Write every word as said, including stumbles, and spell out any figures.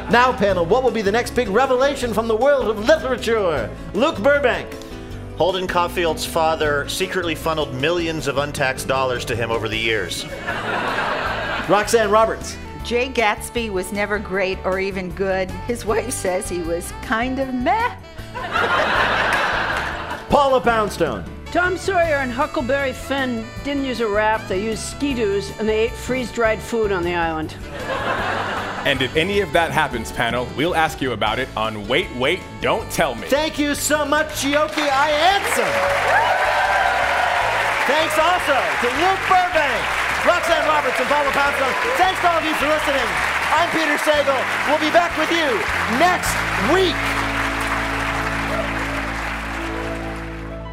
Now, panel, what will be the next big revelation from the world of literature? Luke Burbank. Holden Caulfield's father secretly funneled millions of untaxed dollars to him over the years. Roxanne Roberts. Jay Gatsby was never great or even good. His wife says he was kind of meh. Paula Poundstone. Tom Sawyer and Huckleberry Finn didn't use a raft, they used ski-doos, and they ate freeze-dried food on the island. And if any of that happens, panel, we'll ask you about it on Wait, Wait, Don't Tell Me. Thank you so much, Chioke Iansson. Thanks also to Luke Burbank, Roxanne Roberts, and Paula Poundstone. Thanks to all of you for listening. I'm Peter Sagal. We'll be back with you next week.